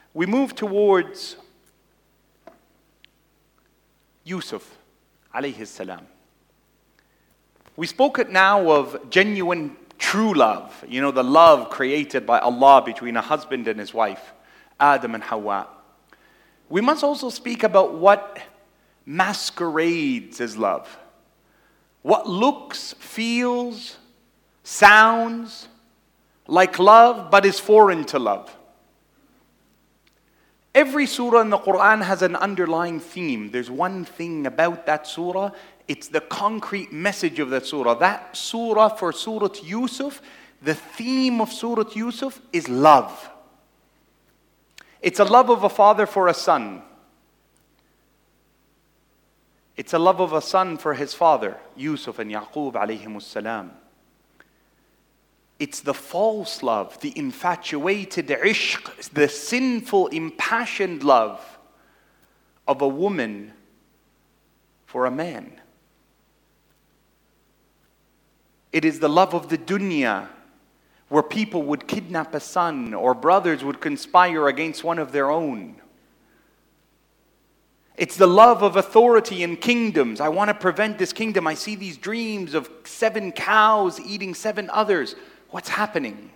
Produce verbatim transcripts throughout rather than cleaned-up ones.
we move towards Yusuf alayhi salam. We spoke now of genuine, true love. You know, the love created by Allah between a husband and his wife, Adam and Hawa. We must also speak about what masquerades as love. What looks, feels, sounds like love, but is foreign to love. Every surah in the Quran has an underlying theme. There's one thing about that surah. It's the concrete message of that surah. That surah, for Surah Yusuf, the theme of Surah Yusuf is love. It's a love of a father for a son. It's a love of a son for his father, Yusuf and Yaqub alayhimus salam. It's the false love, the infatuated ishq, the sinful, impassioned love of a woman for a man. It is the love of the dunya, where people would kidnap a son or brothers would conspire against one of their own. It's the love of authority in kingdoms. I want to prevent this kingdom. I see these dreams of seven cows eating seven others. What's happening?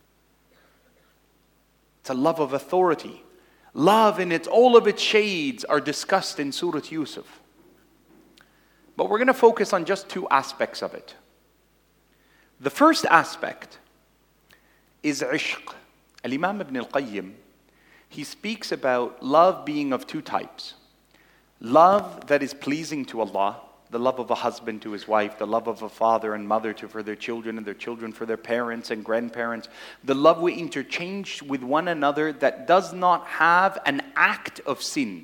It's a love of authority. Love in its all of its shades are discussed in Surah Yusuf. But we're going to focus on just two aspects of it. The first aspect is ishq. Al-Imam Ibn al-Qayyim, he speaks about love being of two types. Love that is pleasing to Allah, the love of a husband to his wife, the love of a father and mother to for their children and their children for their parents and grandparents. The love we interchange with one another that does not have an act of sin.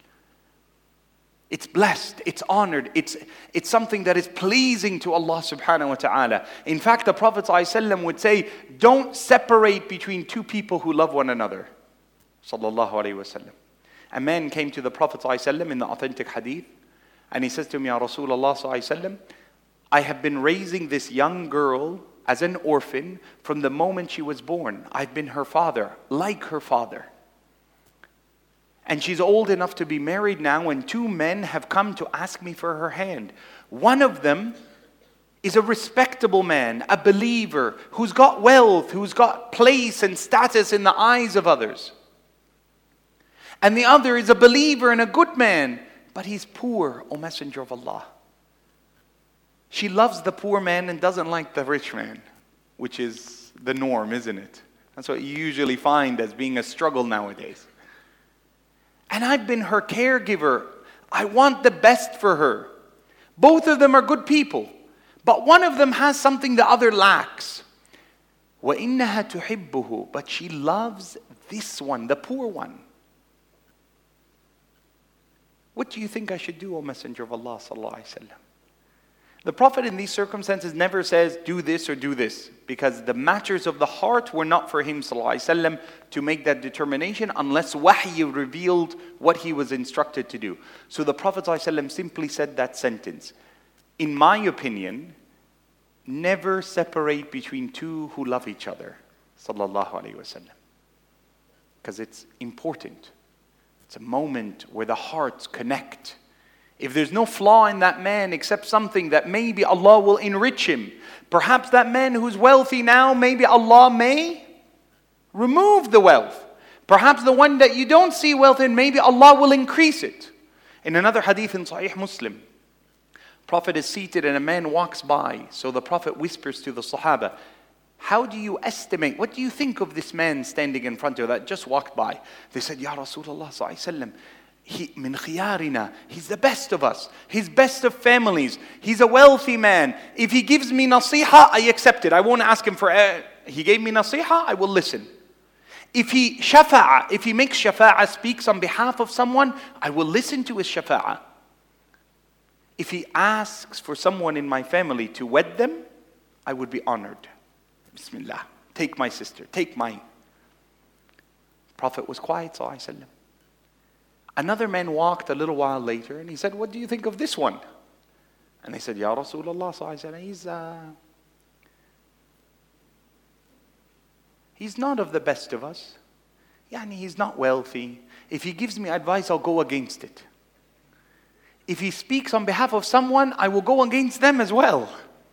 It's blessed, it's honored, it's, it's something that is pleasing to Allah subhanahu wa ta'ala. In fact, the Prophet ﷺ would say, don't separate between two people who love one another. Sallallahu alayhi wa sallam. A man came to the Prophet ﷺ in the authentic hadith, and he says to him, Ya Rasulullah sallallahu alayhi wa sallam, I have been raising this young girl as an orphan from the moment she was born. I've been her father, like her father. And she's old enough to be married now, and two men have come to ask me for her hand. One of them is a respectable man, a believer, who's got wealth, who's got place and status in the eyes of others. And the other is a believer and a good man, but he's poor, O Messenger of Allah. She loves the poor man and doesn't like the rich man, which is the norm, isn't it? That's what you usually find as being a struggle nowadays. And I've been her caregiver. I want the best for her. Both of them are good people. But one of them has something the other lacks. وَإِنَّهَا تُحِبُّهُ. But she loves this one, the poor one. What do you think I should do, O Messenger of Allah sallallahu alaihi wasallam? The Prophet in these circumstances never says, do this or do this. Because the matters of the heart were not for him sallallahu alaihi wasallam to make that determination unless wahy revealed what he was instructed to do. So the Prophet sallallahu alaihi wasallam simply said that sentence. In my opinion, never separate between two who love each other. Sallallahu alaihi wasallam. Because it's important. It's a moment where the hearts connect. If there's no flaw in that man except something that maybe Allah will enrich him. Perhaps that man who's wealthy now, maybe Allah may remove the wealth. Perhaps the one that you don't see wealth in, maybe Allah will increase it. In another hadith in Sahih Muslim, Prophet is seated and a man walks by. So the Prophet whispers to the Sahaba, how do you estimate, what do you think of this man standing in front of you that just walked by? They said, Ya Rasulullah sallallahu alaihi wasallam, He, min khiyarina, he's the best of us. He's best of families. He's a wealthy man. If he gives me nasiha, I accept it. I won't ask him for, uh, he gave me nasiha, I will listen. If he shafa'a, if he makes shafa'a, speaks on behalf of someone, I will listen to his shafa'a. If he asks for someone in my family to wed them, I would be honored. Bismillah. Take my sister, take mine. Prophet was quiet, sallallahu alaihi wasallam. Another man walked a little while later and he said, what do you think of this one? And they said, Ya Rasulullah sallallahu alaihi wasallam, he's, uh, he's not of the best of us. Yani he's not wealthy. If he gives me advice, I'll go against it. If he speaks on behalf of someone, I will go against them as well.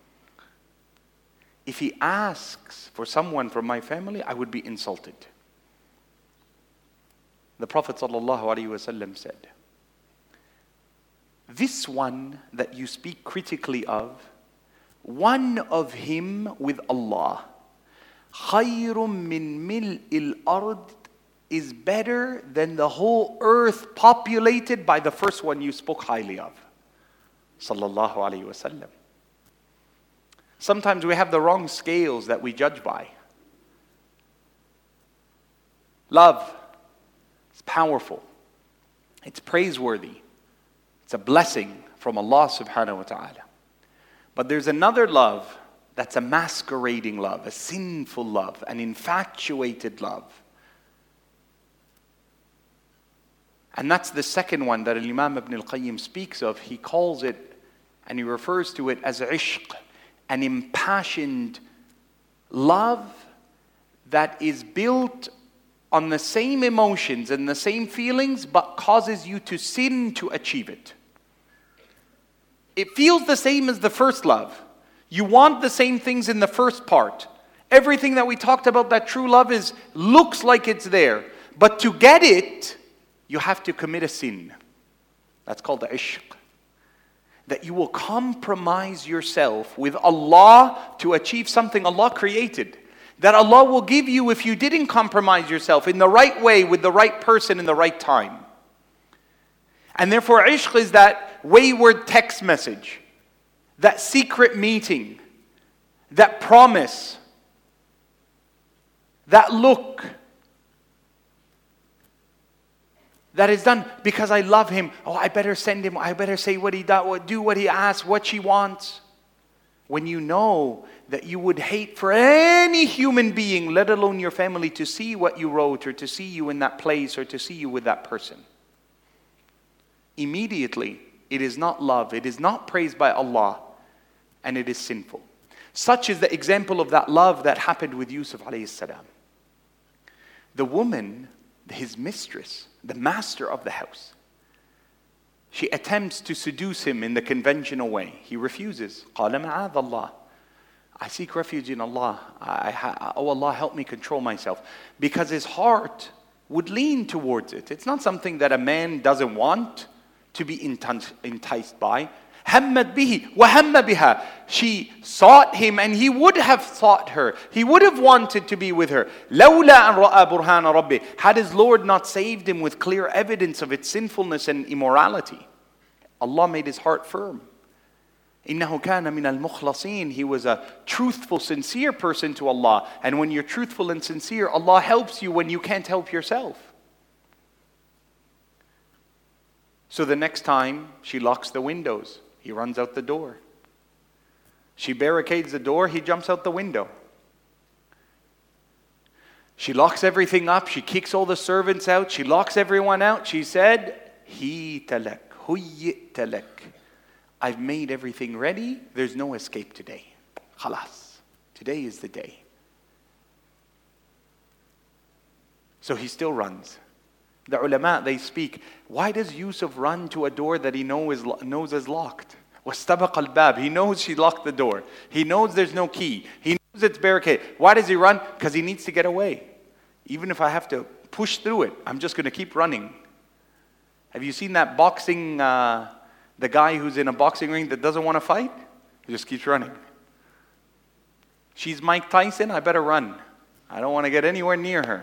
If he asks for someone from my family, I would be insulted. The Prophet ﷺ said, this one that you speak critically of, one of him with Allah, خَيْرٌ مِّن مِلْءِ الْأَرْضِ, is better than the whole earth populated by the first one you spoke highly of. Sallallahu alayhi wa sallam. Sometimes we have the wrong scales that we judge by. Love is powerful. It's praiseworthy. It's a blessing from Allah subhanahu wa ta'ala. But there's another love that's a masquerading love, a sinful love, an infatuated love. And that's the second one that Imam Ibn al-Qayyim speaks of. He calls it, and he refers to it as ishq, an impassioned love that is built on the same emotions and the same feelings, but causes you to sin to achieve it. It feels the same as the first love. You want the same things in the first part. Everything that we talked about, that true love is, looks like it's there. But to get it, you have to commit a sin. That's called the ishq. That you will compromise yourself with Allah to achieve something Allah created. That Allah will give you if you didn't compromise yourself in the right way, with the right person in the right time. And therefore ishq is that wayward text message, that secret meeting, that promise, that look, that is done because I love him. Oh, I better send him. I better say what he does, do what he asks, what she wants. When you know that you would hate for any human being, let alone your family, to see what you wrote or to see you in that place or to see you with that person. Immediately, it is not love. It is not praised by Allah. And it is sinful. Such is the example of that love that happened with Yusuf alayhi salam. The woman, his mistress, the master of the house, she attempts to seduce him in the conventional way. He refuses. قَالَ مَعَاذَ اللَّهِ, I seek refuge in Allah. I, I, oh Allah, help me control myself. Because his heart would lean towards it. It's not something that a man doesn't want to be enticed by. هَمَّتْ بِهِ وَهَمَّ بِهَا. She sought him and he would have sought her. He would have wanted to be with her. لَوْلَا أَنْ رَأَى بُرْهَانَ رَبِّهِ. Had his Lord not saved him with clear evidence of its sinfulness and immorality. Allah made his heart firm. إِنَّهُ كَانَ مِنَ الْمُخْلَصِينَ. He was a truthful, sincere person to Allah. And when you're truthful and sincere, Allah helps you when you can't help yourself. So the next time, she locks the windows. He runs out the door. She barricades the door. He jumps out the window. She locks everything up. She kicks all the servants out. She locks everyone out. She said, Hi talak, huyyit talak. I've made everything ready. There's no escape today. Khalas. Today is the day. So he still runs. The ulama, they speak, why does Yusuf run to a door that he know is, knows is locked? وَاسْتَبَقَ الْبَابِ. He knows she locked the door. He knows there's no key. He knows it's barricaded. Why does he run? Because he needs to get away. Even if I have to push through it, I'm just going to keep running. Have you seen that boxing, uh, the guy who's in a boxing ring that doesn't want to fight? He just keeps running. She's Mike Tyson, I better run. I don't want to get anywhere near her.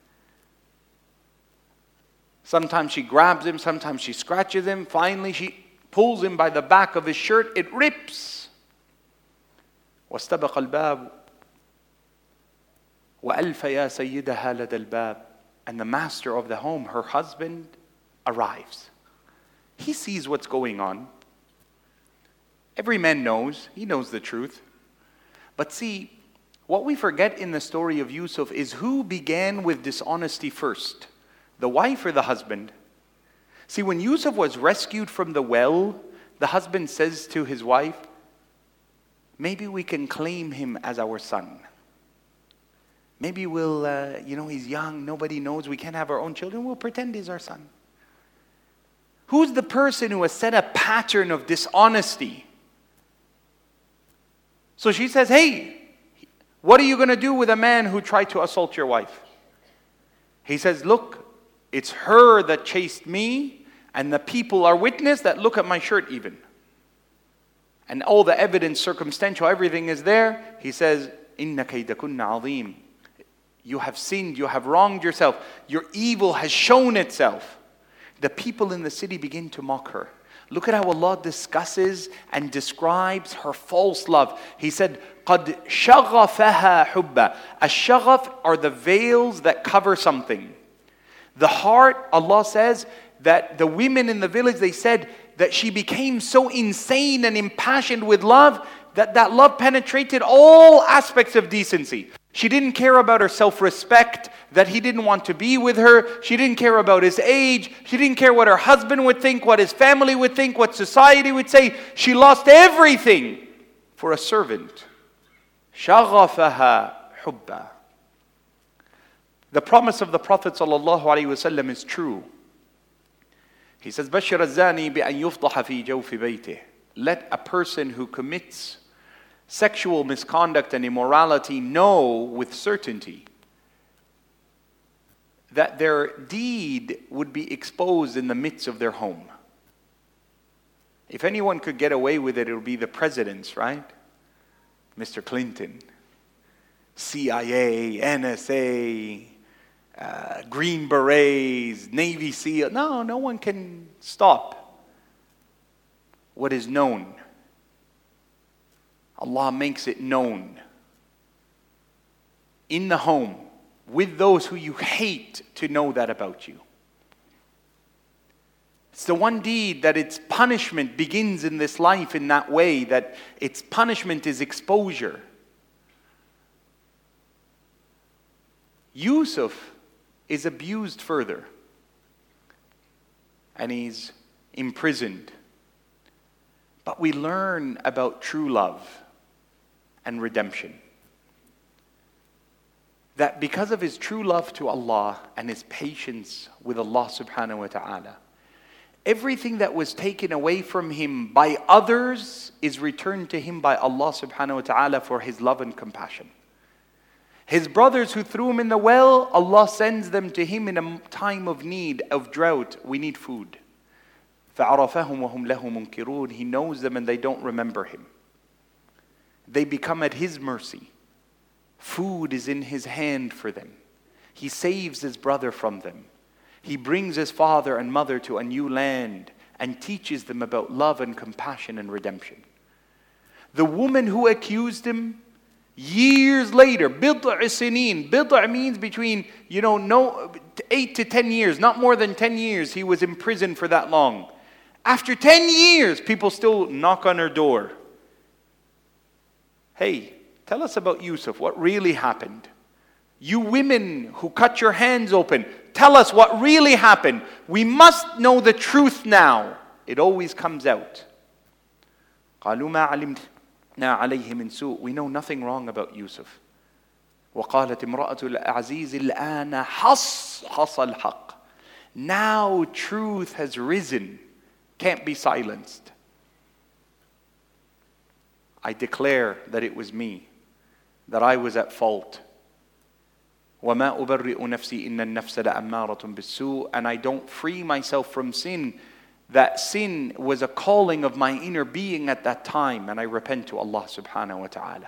Sometimes she grabs him, sometimes she scratches him. Finally, she pulls him by the back of his shirt. It rips. وَاسْتَبَقَ الْبَابُ وَأَلْفَ يَا سَيِّدَهَا لَدَى الْبَابِ. And the master of the home, her husband, arrives. He sees what's going on. Every man knows. He knows the truth. But see, what we forget in the story of Yusuf is who began with dishonesty first. The wife or the husband? See, when Yusuf was rescued from the well, the husband says to his wife, maybe we can claim him as our son. Maybe we'll, uh, you know, he's young, nobody knows, we can't have our own children, we'll pretend he's our son. Who's the person who has set a pattern of dishonesty? So she says, hey, what are you going to do with a man who tried to assault your wife? He says, look, it's her that chased me, and the people are witness that look at my shirt even. And all the evidence, circumstantial, everything is there. He says, إِنَّ كَيْدَكُنَّ عَظِيمٌ. You have sinned, you have wronged yourself. Your evil has shown itself. The people in the city begin to mock her. Look at how Allah discusses and describes her false love. He said, قَدْ شَغَفَهَا حُبًّا. Ash-shaghaf are the veils that cover something. The heart, Allah says, that the women in the village, they said that she became so insane and impassioned with love that that love penetrated all aspects of decency. She didn't care about her self-respect, that he didn't want to be with her. She didn't care about his age. She didn't care what her husband would think, what his family would think, what society would say. She lost everything for a servant. شَغَفَهَا حُبًّا. The promise of the Prophet ﷺ is true. He says, بَشِّرَ الزَّانِي بِأَنْ يُفْضَحَ فِي جَوْفِ بَيْتِهِ. Let a person who commits sexual misconduct and immorality know with certainty that their deed would be exposed in the midst of their home. If anyone could get away with it, it would be the presidents, right? Mister Clinton, C I A, N S A, uh, Green Berets, Navy SEAL. No, no one can stop what is known. Allah makes it known in the home with those who you hate to know that about you. It's the one deed that its punishment begins in this life in that way, that its punishment is exposure. Yusuf is abused further and he's imprisoned. But we learn about true love and redemption. That because of his true love to Allah and his patience with Allah subhanahu wa ta'ala, everything that was taken away from him by others is returned to him by Allah subhanahu wa ta'ala for his love and compassion. His brothers who threw him in the well, Allah sends them to him in a time of need, of drought. We need food. فَعَرَفَهُمْ وَهُمْ لَهُ مُنْكِرُونَ. He knows them and they don't remember him. They become at his mercy. Food is in his hand for them. He saves his brother from them. He brings his father and mother to a new land and teaches them about love and compassion and redemption. The woman who accused him, years later, bid'a sinin. Bid'a means between, you know, no, eight to ten years, not more than ten years. He was in prison for that long. After ten years, people still knock on her door. Hey, tell us about Yusuf. What really happened? You women who cut your hands open, tell us what really happened. We must know the truth now. It always comes out. قالوا ما علمنا عليه من سوء. We know nothing wrong about Yusuf. وقالت امرأة العزيز الآن حصحص الحق. Now truth has risen. Can't be silenced. I declare that it was me, that I was at fault. وَمَا أُبَرِّئُ نَفْسِي إِنَّ النَّفْسَ لَأَمَّارَةٌ بِالسُّوءِ. And I don't free myself from sin. That sin was a calling of my inner being at that time, and I repent to Allah subhanahu wa ta'ala.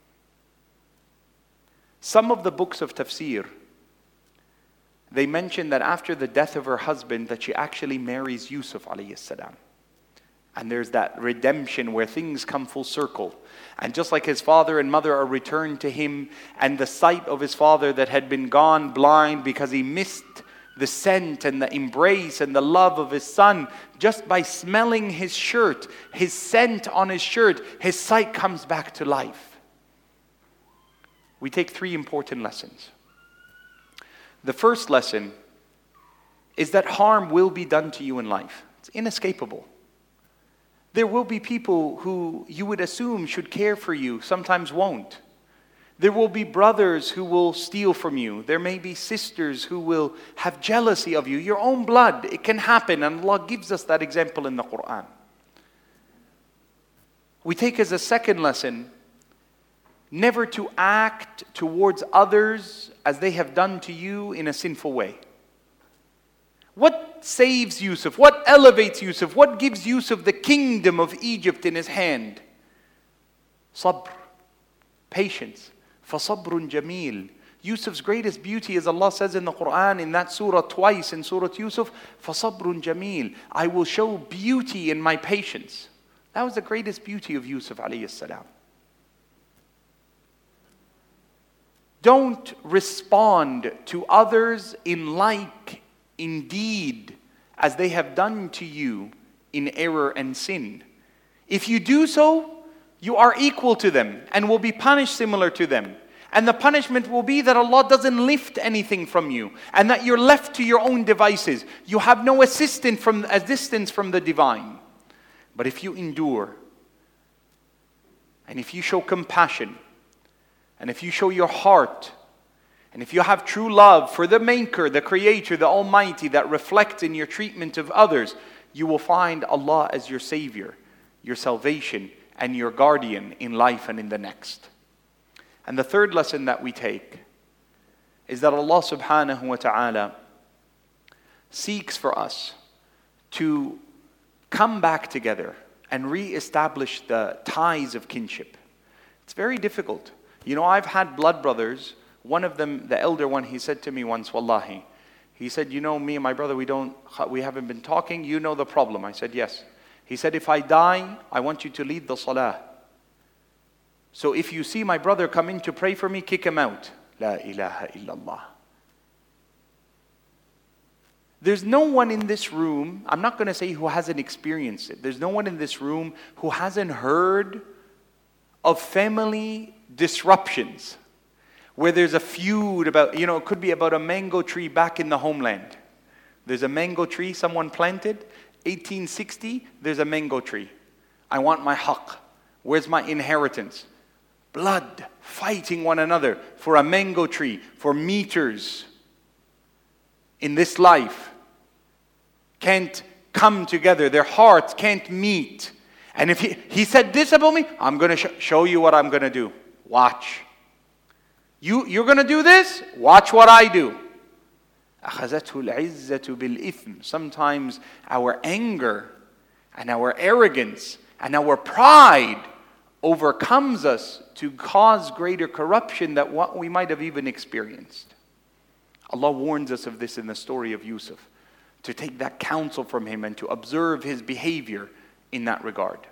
Some of the books of tafsir, they mention that after the death of her husband, that she actually marries Yusuf alayhi salam. And there's that redemption where things come full circle. And just like his father and mother are returned to him, and the sight of his father that had been gone blind because he missed the scent and the embrace and the love of his son, just by smelling his shirt, his scent on his shirt, his sight comes back to life. We take three important lessons. The first lesson is that harm will be done to you in life. It's inescapable. There will be people who you would assume should care for you, sometimes won't. There will be brothers who will steal from you. There may be sisters who will have jealousy of you. Your own blood, it can happen. And Allah gives us that example in the Quran. We take as a second lesson, never to act towards others as they have done to you in a sinful way. What saves Yusuf? What elevates Yusuf? What gives Yusuf the kingdom of Egypt in his hand? Sabr, patience. فَصَبْرٌ جَمِيلٌ. Yusuf's greatest beauty, as Allah says in the Quran, in that surah twice, in Surah Yusuf, فَصَبْرٌ جَمِيلٌ. I will show beauty in my patience. That was the greatest beauty of Yusuf alayhi salam. Don't respond to others in like, indeed, as they have done to you in error and sin. If you do so, you are equal to them and will be punished similar to them. And the punishment will be that Allah doesn't lift anything from you and that you're left to your own devices. You have no assistance from, assistance from the divine. But if you endure, and if you show compassion, and if you show your heart, and if you have true love for the Maker, the Creator, the Almighty, that reflects in your treatment of others, you will find Allah as your Savior, your salvation, and your guardian in life and in the next. And the third lesson that we take is that Allah subhanahu wa ta'ala seeks for us to come back together and re-establish the ties of kinship. It's very difficult. You know, I've had blood brothers. One of them, the elder one, he said to me once, wallahi, he said, you know, me and my brother, we don't, we haven't been talking. You know the problem. I said, yes. He said, if I die, I want you to lead the salah. So if you see my brother come in to pray for me, kick him out. La ilaha illallah. There's no one in this room, I'm not going to say who hasn't experienced it. There's no one in this room who hasn't heard of family disruptions, where there's a feud about, you know, it could be about a mango tree back in the homeland. There's a mango tree someone planted, eighteen sixty, there's a mango tree. I want my haqq. Where's my inheritance? Blood, fighting one another for a mango tree, for meters in this life. Can't come together. Their hearts can't meet. And if he, he said this about me, I'm going to sh- show you what I'm going to do. Watch. You, you're going to do this? Watch what I do. Sometimes our anger and our arrogance and our pride overcomes us to cause greater corruption than what we might have even experienced. Allah warns us of this in the story of Yusuf, to take that counsel from him and to observe his behavior in that regard.